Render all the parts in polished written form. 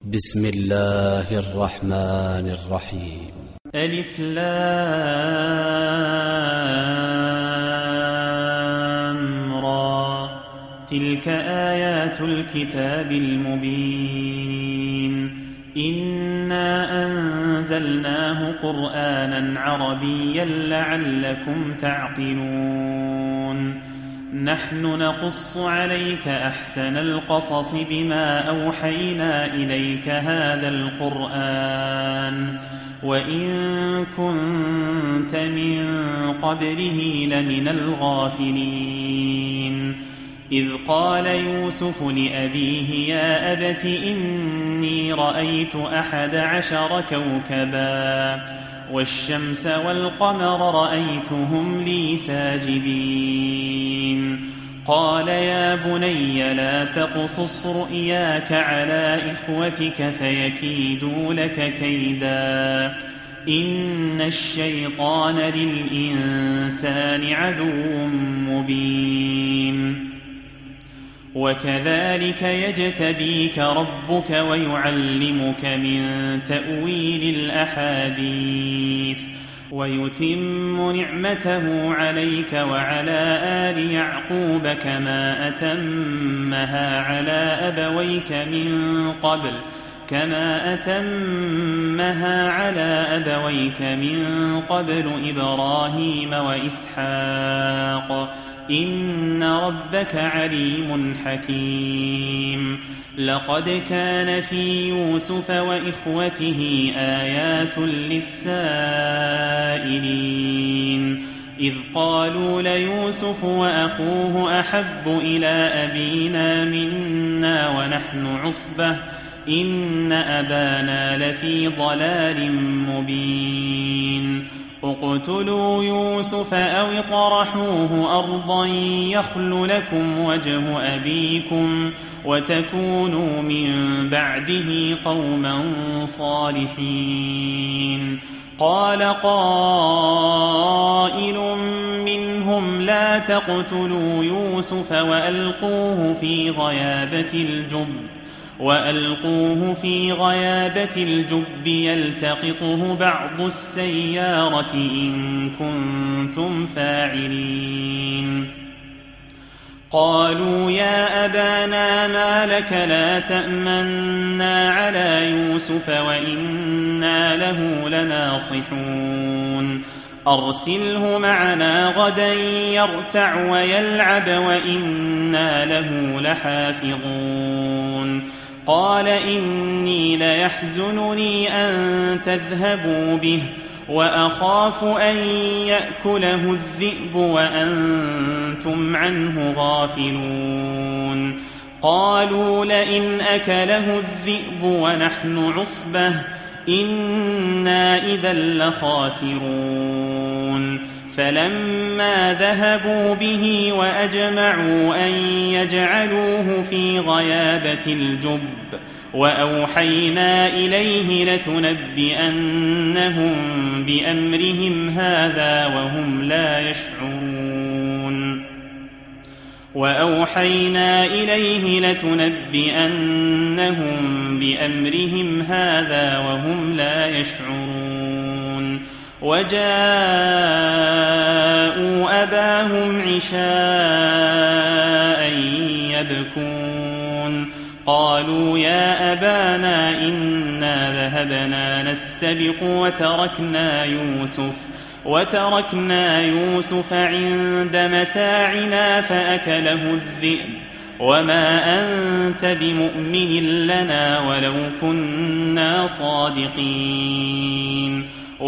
بسم الله الرحمن الرحيم. ألف لام را، تلك آيات الكتاب المبين. إنا أنزلناه قرآنا عربيا لعلكم تعقلون. نحن نقص عليك أحسن القصص بما أوحينا إليك هذا القرآن وإن كنت من قبله لمن الغافلين. إذ قال يوسف لأبيه يا أبت إني رأيت 11 كوكبا والشمس والقمر رأيتهم لي ساجدين. قال يا بني لا تقصص رؤياك على إخوتك فيكيدوا لك كيدا إن الشيطان للإنسان عدو مبين. وكذلك يجتبيك ربك ويعلمك من تأويل الأحاديث ويتم نعمته عليك وعلى آل يعقوب كما أتمها على أبويك من قبل إبراهيم وإسحاق إن ربك عليم حكيم. لقد كان في يوسف وإخوته آيات للسائلين إذ قالوا ليوسف وأخوه أحب إلى أبينا منا ونحن عصبة إن أبانا لفي ضلال مبين. اقتلوا يوسف أو اطرحوه أرضا يخل لكم وجه أبيكم وتكونوا من بعده قوما صالحين. قال قائل منهم لا تقتلوا يوسف وألقوه في غيابة الجب يلتقطه بعض السيارة إن كنتم فاعلين. قالوا يا أبانا ما لك لا تأمنا على يوسف وإنا له لناصحون. أرسله معنا غدا يرتع ويلعب وإنا له لحافظون. قال إني ليحزنني أن تذهبوا به وأخاف أن يأكله الذئب وأنتم عنه غافلون. قالوا لئن أكله الذئب ونحن عصبة إنا إذا لخاسرون. فلما ذهبوا به وأجمعوا أن يجعلوه في غيابة الجب وأوحينا إليه لتنبئنهم بأمرهم هذا وهم لا يشعرون. وجاءوا أباهم عشاء يبكون. قالوا يا أبانا إنا ذهبنا نستبق وتركنا يوسف عند متاعنا فأكله الذئب وما أنت بمؤمن لنا ولو كنا صادقين.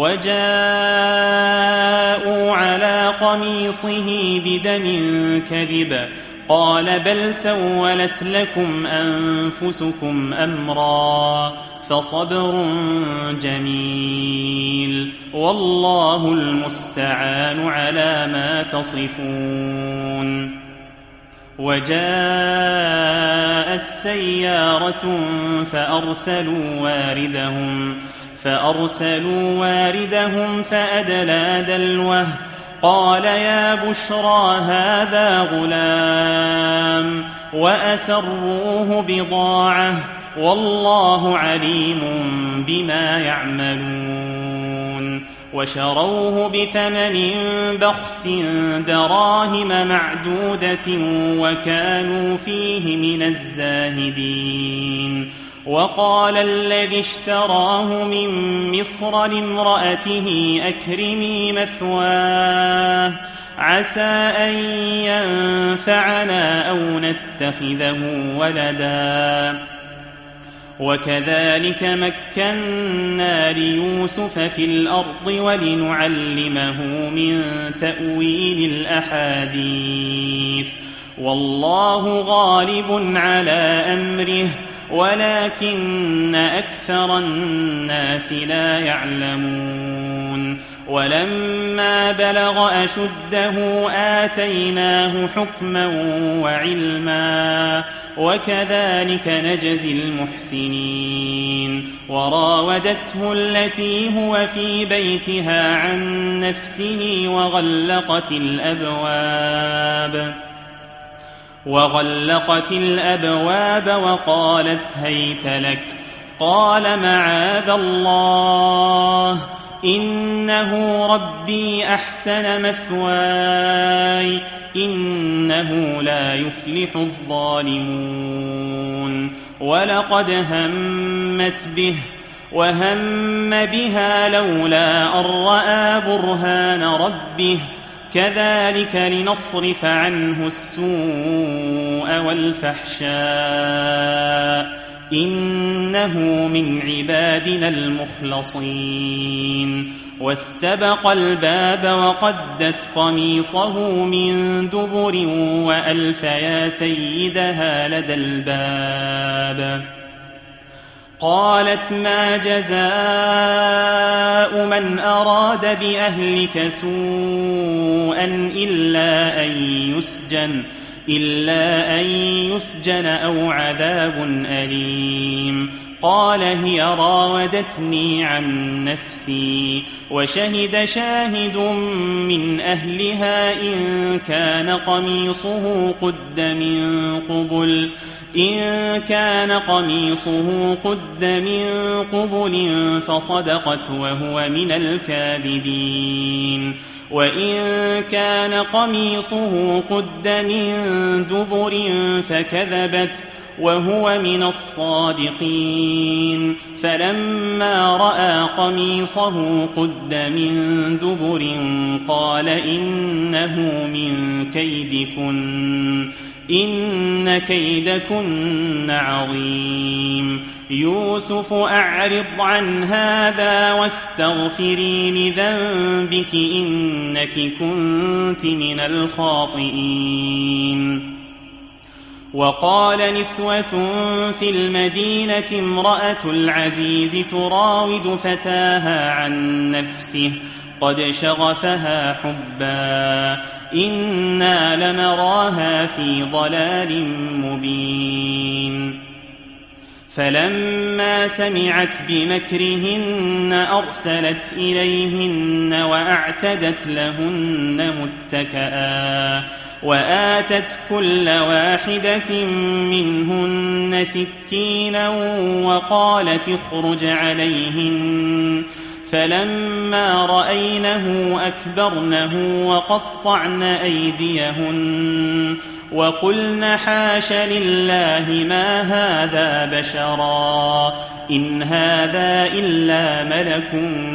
وجاءوا على قميصه بدم كذب قال بل سولت لكم أنفسكم أمرا فصبر جميل والله المستعان على ما تصفون. وجاءت سيارة فأرسلوا واردهم فأدلى دلوه قال يا بشرى هذا غلام وأسروه بضاعة والله عليم بما يعملون. وشروه بثمن بخس دراهم معدودة وكانوا فيه من الزاهدين. وقال الذي اشتراه من مصر لامرأته أكرمي مثواه عسى أن ينفعنا أو نتخذه ولدا. وكذلك مكنا ليوسف في الأرض ولنعلمه من تأويل الأحاديث والله غالب على أمره ولكن أكثر الناس لا يعلمون. ولما بلغ أشده آتيناه حكما وعلما وكذلك نجزي المحسنين. وراودته التي هو في بيتها عن نفسه وغلقت الأبواب وقالت هيت لك. قال معاذ الله إنه ربي أحسن مثواي إنه لا يفلح الظالمون. ولقد همت به وهم بها لولا أن رأى برهان ربه كذلك لنصرف عنه السوء والفحشاء إنه من عبادنا المخلصين. واستبق الباب وقدت قميصه من دبر وألف يا سيدها لدى الباب. قالت ما جزاء من أراد بأهلك سوءا إلا أن يسجن أو عذاب أليم. قال هي راودتني عن نفسي. وشهد شاهد من أهلها إن كان قميصه قد من قبل فصدقت وهو من الكاذبين. وإن كان قميصه قد من دبر فكذبت وهو من الصادقين. فلما رأى قميصه قد من دبر قال إنه من كيدكن إن كيدكن عظيم. يوسف أعرض عن هذا واستغفري لذنبك إنك كنت من الخاطئين. وقال نسوة في المدينة امرأة العزيز تراود فتاها عن نفسه قد شغفها حبا إنا لنراها في ضلال مبين. فلما سمعت بمكرهن أرسلت إليهن وأعتدت لهن متكئا وآتت كل واحدة منهن سكينا وقالت اخرج عليهن. فلما رأينه أكبرنه وقطعن أيديهن وقلن حاش لله ما هذا بشرا إن هذا إلا ملك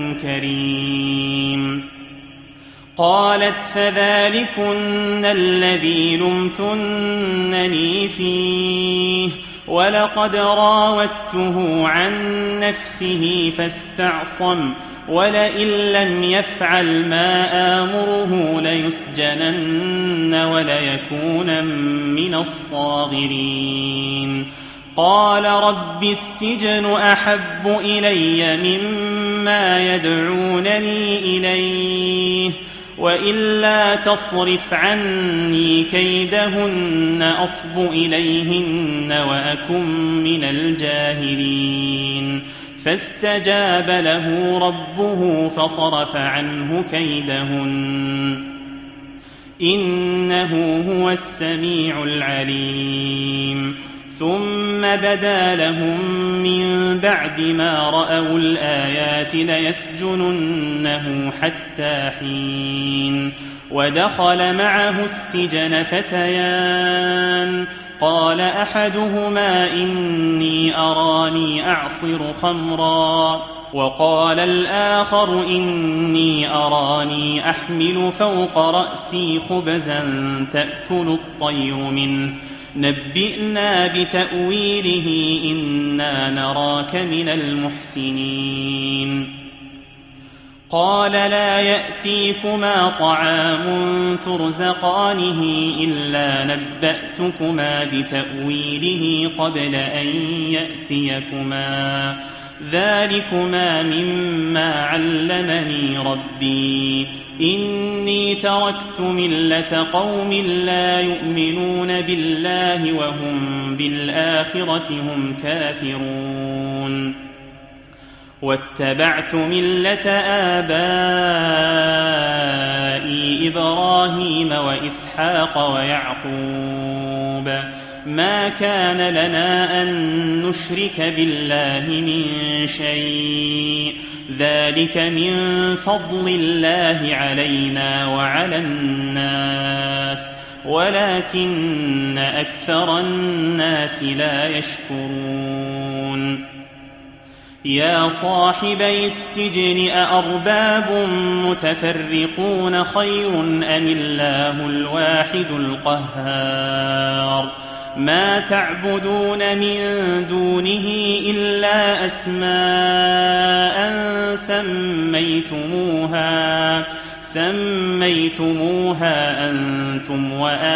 كريم. قالت فذلكن الذي لمتنني فيه ولقد راودته عن نفسه فاستعصم ولئن لم يفعل ما آمره ليسجنن وليكون من الصاغرين. قال رب السجن أحب إلي مما يدعونني إليه وإلا تصرف عني كيدهن أصب إليهن وأكن من الجاهلين. فاستجاب له ربه فصرف عنه كيدهن إنه هو السميع العليم. ثم بدا لهم من بعد ما رأوا الآيات ليسجننه حتى حين. ودخل معه السجن فتيان، قال أحدهما إني أراني أعصر خمرا، وقال الآخر إني أراني أحمل فوق رأسي خبزا تأكل الطير منه، نبئنا بتأويله إنا نراك من المحسنين. قال لا يأتيكما طعام ترزقانه إلا نبأتكما بتأويله قبل أن يأتيكما، ذلكما مما علمني ربي، إني تركت ملة قوم لا يؤمنون بالله وهم بالآخرة هم كافرون، واتبعت ملة آبائي إبراهيم وإسحاق ويعقوب، ما كان لنا أن نشرك بالله من شيء، ذلك من فضل الله علينا وعلى الناس ولكن أكثر الناس لا يشكرون. يا صاحبي السجن أأرباب متفرقون خير أم الله الواحد القهار، ما تعبدون من دونه إلا أسماء سميتموها أنتم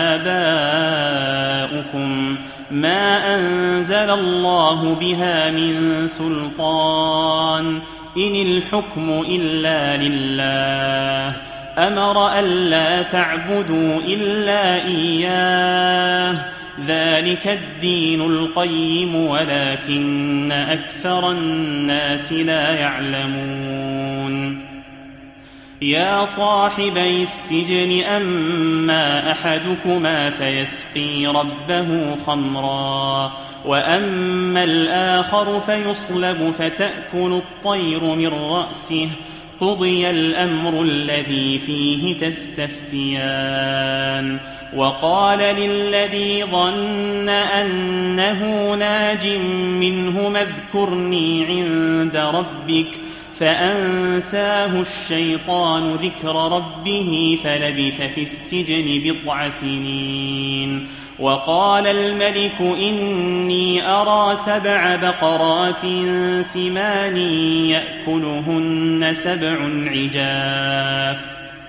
وآباؤكم ما أنزل الله بها من سلطان، إن الحكم إلا لله، أمر ألا تعبدوا إلا إياه، ذلك الدين القيم ولكن أكثر الناس لا يعلمون. يا صاحبي السجن أما أحدكما فيسقي ربه خمرا، وأما الآخر فيصلب فتأكل الطير من رأسه، قضي الأمر الذي فيه تستفتيان. وقال للذي ظن أنه ناج منهما اذكرني عند ربك، فأنساه الشيطان ذكر ربه فلبث في السجن 7 سنين. وقال الملك إني أرى 7 بقرات سمان يأكلهن 7 عجاف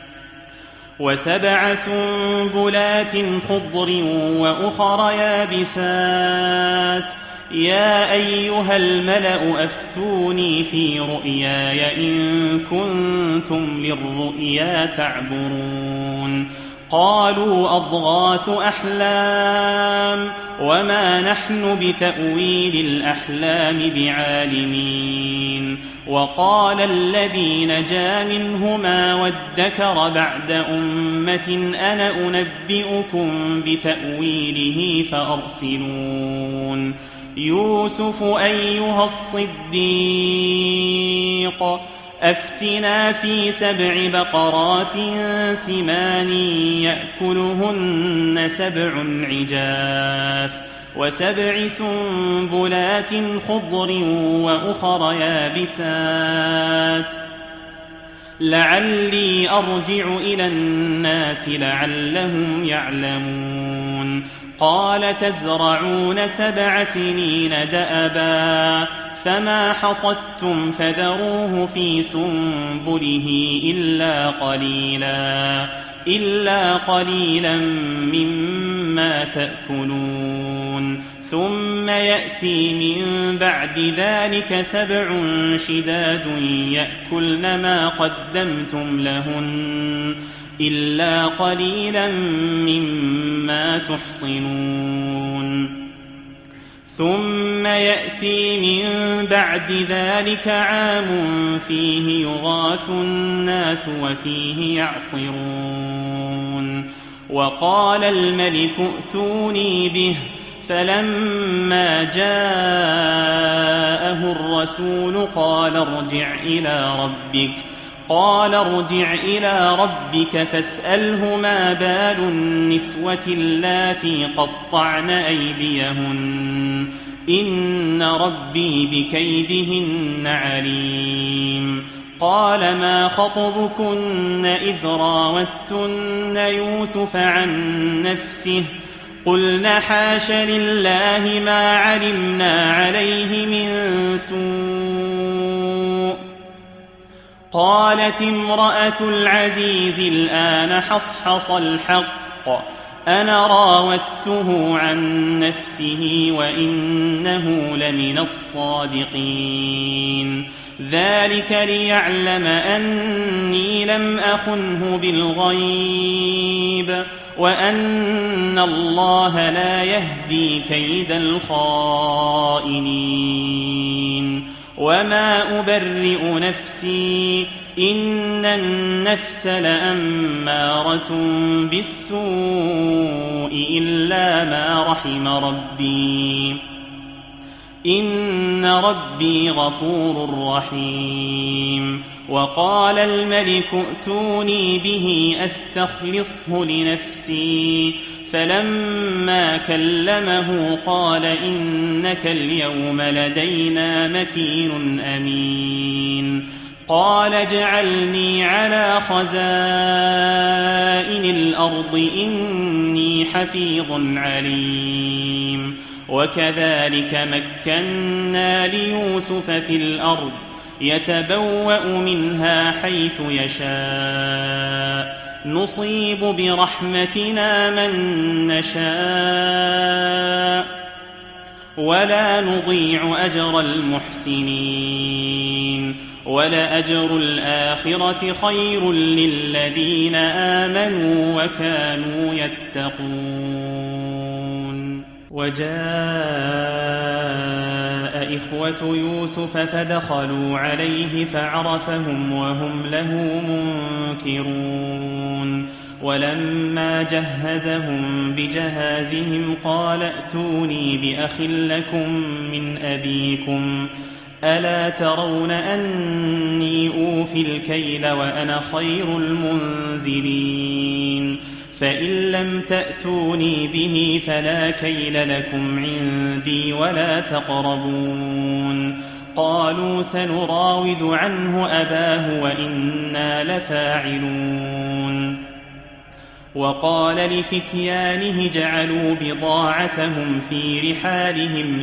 و7 سنبلات خضر وأخر يابسات، يا أيها الملأ أفتوني في رؤياي إن كنتم للرؤيا تعبرون. قالوا أضغاث أحلام وما نحن بتأويل الأحلام بعالمين. وقال الذي نجا منهما وادكر بعد أمة أنا أنبئكم بتأويله فأرسلون. يوسف أيها الصديق أفتنا في 7 بقرات سمان يأكلهن 7 عجاف و7 سنبلات خضر وأخر يابسات، لعلي أرجع إلى الناس لعلهم يعلمون. قال تزرعون 7 سنين دأبا فما حصدتم فذروه في سنبله إلا قليلا مما تأكلون. ثم يأتي من بعد ذلك 7 شداد يأكلن ما قدمتم لهن إلا قليلا مما تحصنون. ثم يأتي من بعد ذلك عام فيه يغاث الناس وفيه يعصرون. وقال الملك ائتوني به فلما جاءه الرسول قال ارجع إلى ربك فاسأله ما بال النسوة اللاتي قطعن أيديهن إن ربي بكيدهن عليم. قال ما خطبكن إذ راوتن يوسف عن نفسه قلنا حاش لله ما علمنا عليه من سوء. قالت امرأة العزيز الآن حصحص الحق أنا راودته عن نفسه وإنه لمن الصادقين. ذلك ليعلم أني لم أخنه بالغيب وأن الله لا يهدي كيد الخائنين. وما أبرئ نفسي إن النفس لأمارة بالسوء إلا ما رحم ربي إن ربي غفور رحيم. وقال الملك ائتوني به أستخلصه لنفسي فلما كلمه قال إنك اليوم لدينا مكين أمين. قال اجعلني على خزائن الأرض إني حفيظ عليم. وكذلك مكنا ليوسف في الأرض يتبوأ منها حيث يشاء نصيب برحمتنا من نشاء ولا نضيع أجر المحسنين. ولأجر الآخرة خير للذين آمنوا وكانوا يتقون. وجاء إخوة يوسف فدخلوا عليه فعرفهم وهم له منكرون. ولما جهزهم بجهازهم قال ائتوني بأخ لكم من أبيكم ألا ترون أني أوفي الكيل وأنا خير المنزلين. فإن لم تأتوني به فلا كيل لكم عندي ولا تقربون. قالوا سنراود عنه أباه وإنا لفاعلون. وقال لفتيانه جعلوا بضاعتهم في رحالهم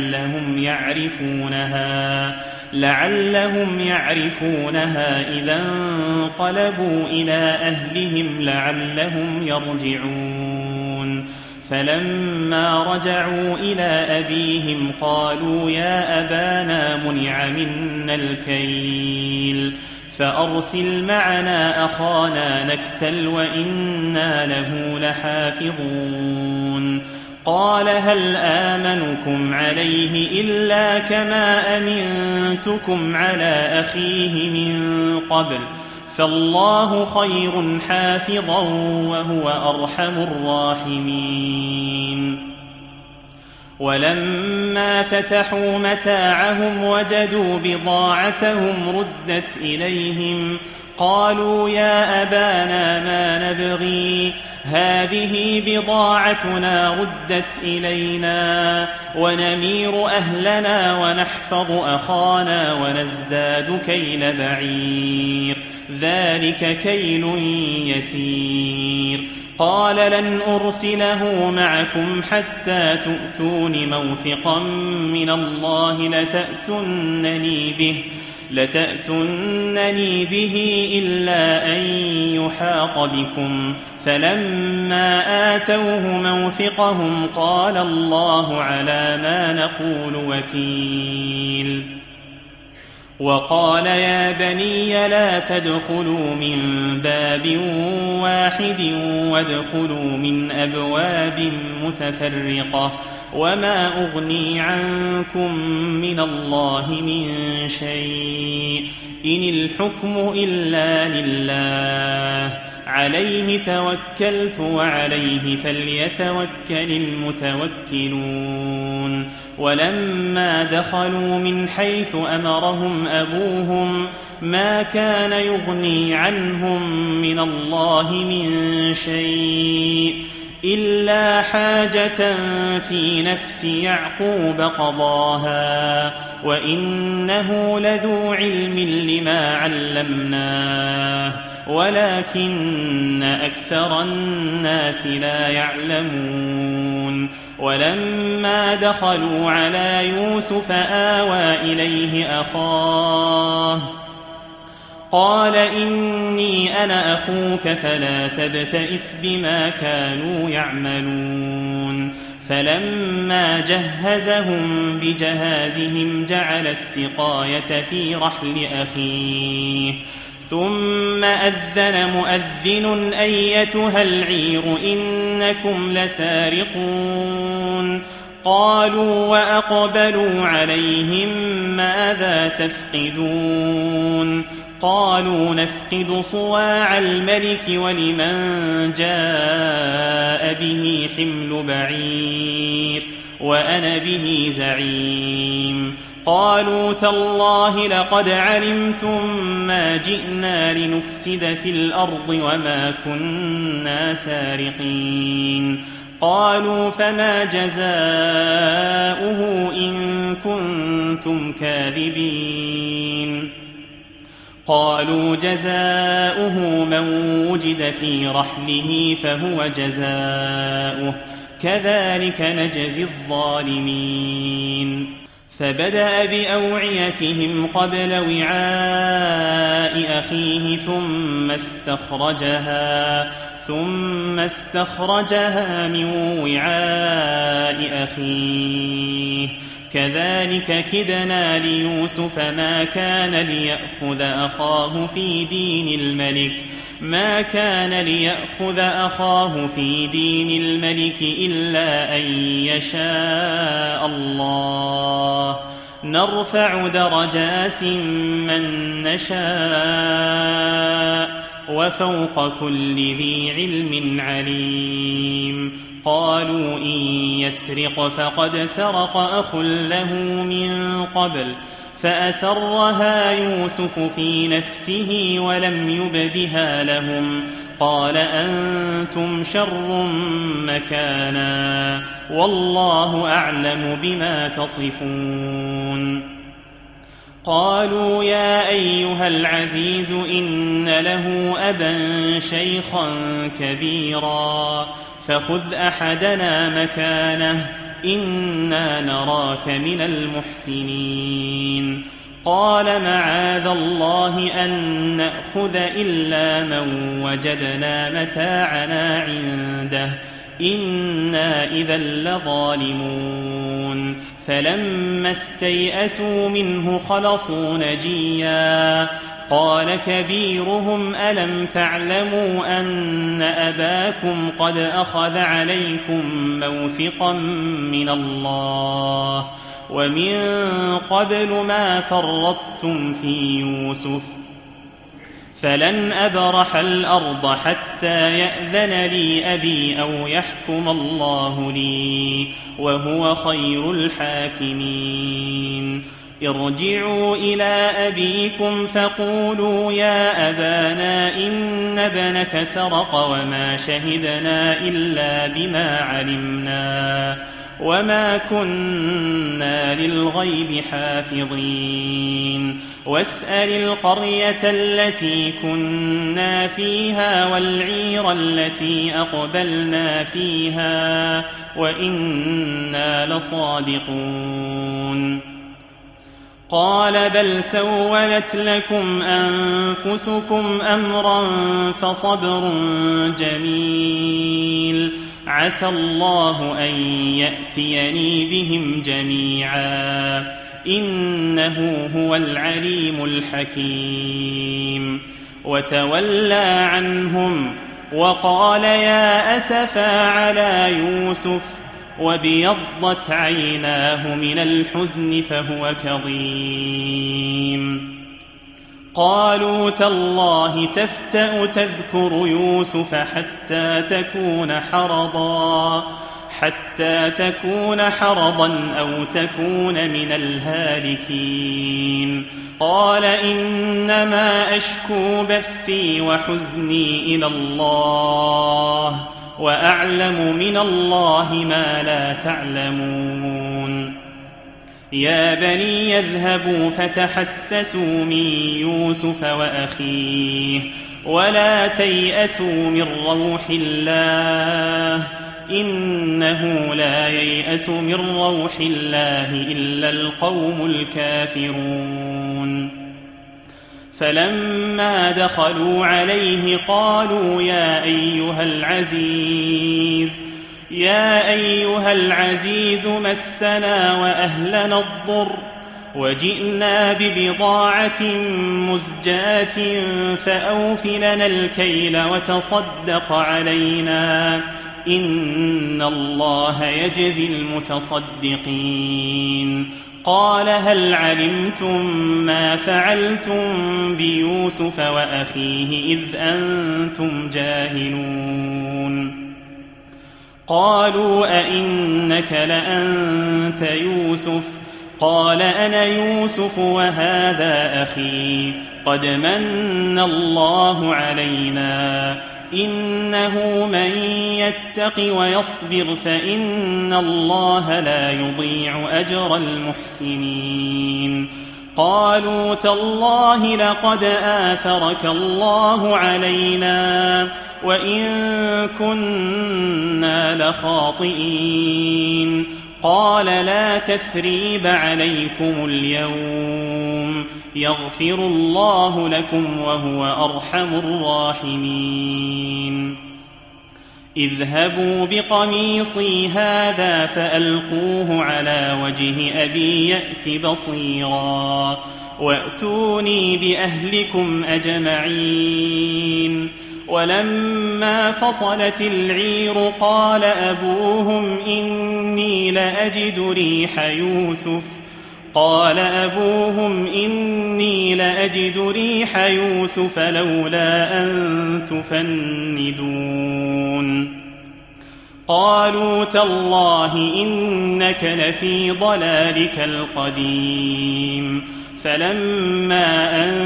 لعلهم يعرفونها إذا انقلبوا إلى أهلهم لعلهم يرجعون. فلما رجعوا إلى أبيهم قالوا يا أبانا منع منا الكيل فأرسل معنا أخانا نكتل وإنا له لحافظون. قال هل آمنكم عليه إلا كما أمنتكم على أخيه من قبل فالله خير حافظا وهو أرحم الراحمين. ولما فتحوا متاعهم وجدوا بضاعتهم ردت إليهم قالوا يا أبانا ما نبغي هذه بضاعتنا ردت إلينا ونمير أهلنا ونحفظ أخانا ونزداد كيل بعير ذلك كيل يسير. قال لن أرسله معكم حتى تؤتون موثقا من الله لتأتونني به إلا أن يحاط بكم. فلما آتوه موثقهم قال الله على ما نقول وكيل. وقال يا بني لا تدخلوا من باب واحد وادخلوا من أبواب متفرقة وما أغني عنكم من الله من شيء إن الحكم إلا لله عليه توكلت وعليه فليتوكل المتوكلون. ولما دخلوا من حيث أمرهم أبوهم ما كان يغني عنهم من الله من شيء إلا حاجة في نفس يعقوب قضاها وإنه لذو علم لما علمناه ولكن أكثر الناس لا يعلمون. ولما دخلوا على يوسف آوى إليه أخاه قال إني أنا أخوك فلا تبتئس بما كانوا يعملون. فلما جهزهم بجهازهم جعل السقاية في رحل أخيه ثم أذن مؤذن أيتها العير إنكم لسارقون. قالوا وأقبلوا عليهم ماذا تفقدون؟ قالوا نفقد صواع الملك ولمن جاء به حمل بعير وأنا به زعيم. قالوا تالله لقد علمتم ما جئنا لنفسد في الأرض وما كنا سارقين. قالوا فما جزاؤه إن كنتم كاذبين؟ قالوا جزاؤه من وجد في رحله فهو جزاؤه كذلك نجزي الظالمين. فبدأ بأوعيتهم قبل وعاء أخيه ثم استخرجها من وعاء أخيه كذلك كدنا ليوسف ما كان ليأخذ أخاه في دين الملك إلا أن يشاء الله نرفع درجات من نشاء وفوق كل ذي علم عليم. قالوا إن يسرق فقد سرق أخ له من قبل فأسرها يوسف في نفسه ولم يبدها لهم قال أنتم شر مكانا والله أعلم بما تصفون. قالوا يا أيها العزيز إن له أبا شيخا كبيرا فخذ أحدنا مكانه إنا نراك من المحسنين. قال معاذ الله أن نأخذ إلا من وجدنا متاعنا عنده إنا إذا لظالمون. فلما استيئسوا منه خلصوا نجيا قال كبيرهم ألم تعلموا أن أباكم قد أخذ عليكم موثقا من الله ومن قبل ما فرطتم في يوسف فلن أبرح الأرض حتى يأذن لي أبي أو يحكم الله لي وهو خير الحاكمين. ارجعوا إلى أبيكم فقولوا يا أبانا إن ابنك سرق وما شهدنا إلا بما علمنا وما كنا للغيب حافظين. واسأل القرية التي كنا فيها والعير التي أقبلنا فيها وإنا لصادقون. قال بل سولت لكم أنفسكم أمرا فصبر جميل عسى الله أن يأتيني بهم جميعا إنه هو العليم الحكيم. وتولى عنهم وقال يا أسفا على يوسف وابيضت عيناه من الحزن فهو كظيم. قالوا تالله تفتأ تذكر يوسف حتى تكون حرضا أو تكون من الهالكين. قال إنما أشكو بثي وحزني إلى الله وأعلم من الله ما لا تعلمون. يا بني يذهبوا فتحسسوا من يوسف وأخيه ولا تيأسوا من روح الله إنه لا ييأس من روح الله إلا القوم الكافرون. فلما دخلوا عليه قالوا يا أيها العزيز مسنا وأهلنا الضر وجئنا ببضاعة مزجاة فأوف لنا الكيل وتصدق علينا إن الله يجزي المتصدقين. قال هل علمتم ما فعلتم بيوسف وأخيه إذ أنتم جاهلون؟ قالوا أئنك لأنت يوسف؟ قال أنا يوسف وهذا أخي قد من الله علينا إنه من يتق ويصبر فإن الله لا يضيع أجر المحسنين. قالوا تالله لقد آثرك الله علينا وإن كنا لخاطئين. قال لا تثريب عليكم اليوم يغفر الله لكم وهو أرحم الراحمين. اذهبوا بقميصي هذا فألقوه على وجه أبي يأت بصيرا وأتوني بأهلكم أجمعين. ولما فصلت العير قال أبوهم إني لأجد ريح يوسف لولا أن تفندون. قالوا تالله إنك لفي ضلالك القديم. فلما أن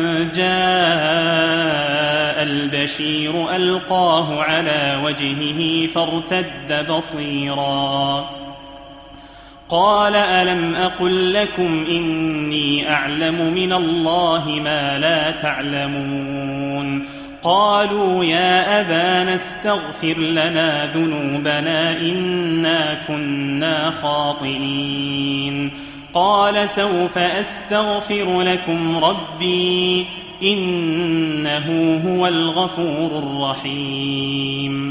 جاء البشير ألقاه على وجهه فارتد بصيرا قال ألم أقل لكم إني أعلم من الله ما لا تعلمون؟ قالوا يا أبانا استغفر لنا ذنوبنا إنا كنا خاطئين. قال سوف أستغفر لكم ربي إنه هو الغفور الرحيم.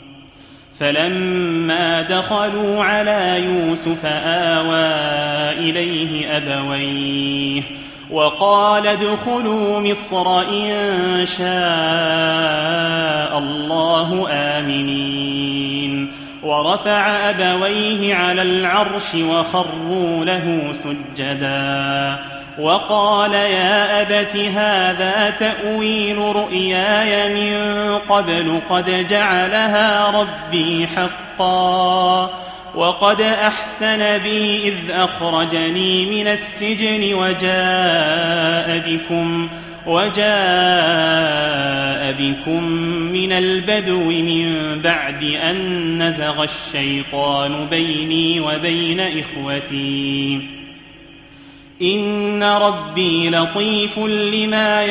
فلما دخلوا على يوسف آوى إليه أبويه وقال ادخلوا مصر إن شاء الله آمنين. ورفع أبويه على العرش وخروا له سجدا وقال يا أبت هذا تأويل رؤياي من قبل قد جعلها ربي حقا وقد أحسن بي إذ أخرجني من السجن وجاء بكم من البدو من بعد أن نزغ الشيطان بيني وبين إخوتي إن ربي لطيف لما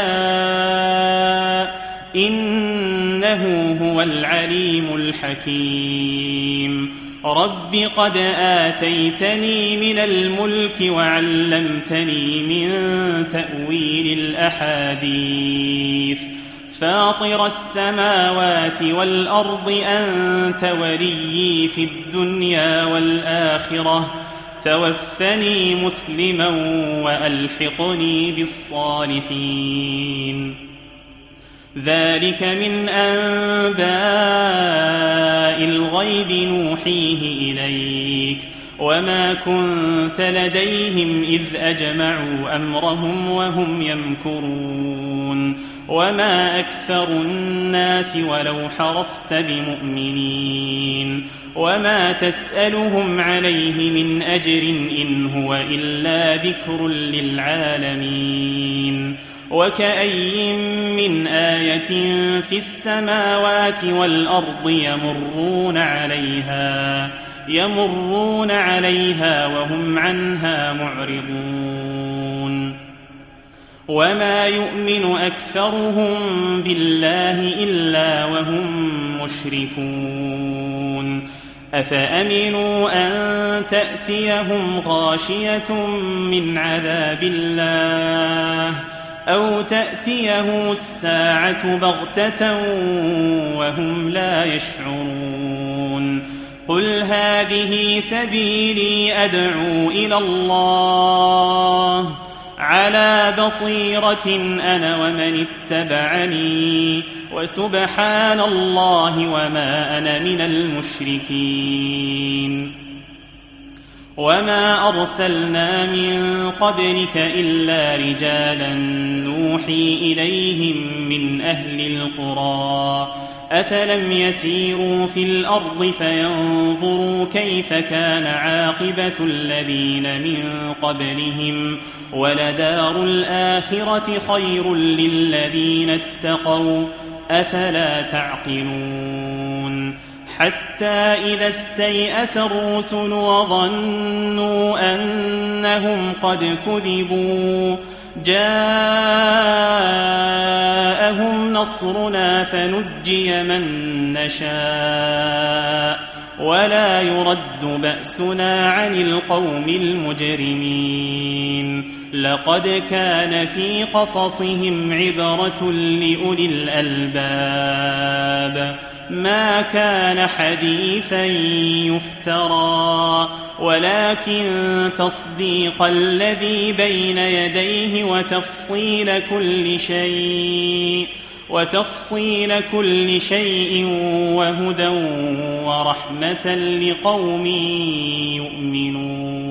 يشاء إنه هو العليم الحكيم. رب قد آتيتني من الملك وعلمتني من تأويل الأحاديث فاطر السماوات والأرض أنت وليي في الدنيا والآخرة توفني مسلما وألحقني بالصالحين. ذلك من أنباء الغيب نوحيه إليك وما كنت لديهم إذ أجمعوا أمرهم وهم يمكرون وما أكثر الناس ولو حرصت بمؤمنين وما تسألهم عليه من أجر إن هو إلا ذكر للعالمين وكأي من آية في السماوات والأرض يمرون عليها وهم عنها معرضون وما يؤمن أكثرهم بالله إلا وهم مشركون أفأمنوا أن تأتيهم غاشية من عذاب الله أو تأتيهم الساعة بغتة وهم لا يشعرون قل هذه سبيلي أدعو إلى الله على بصيرة أنا ومن اتبعني وسبحان الله وما أنا من المشركين وما أرسلنا من قبلك إلا رجالا نوحي إليهم من أهل القرى أفلم يسيروا في الأرض فينظروا كيف كان عاقبة الذين من قبلهم ولدار الآخرة خير للذين اتقوا أفلا تعقلون حتى إذا استيأس الرسل وظنوا أنهم قد كذبوا جاءهم نصرنا فنجي من نشاء ولا يرد بأسنا عن القوم المجرمين لقد كان في قصصهم عبرة لأولي الألباب ما كان حديثا يفترى ولكن تصديق الذي بين يديه وتفصيل كل شيء وهدى ورحمة لقوم يؤمنون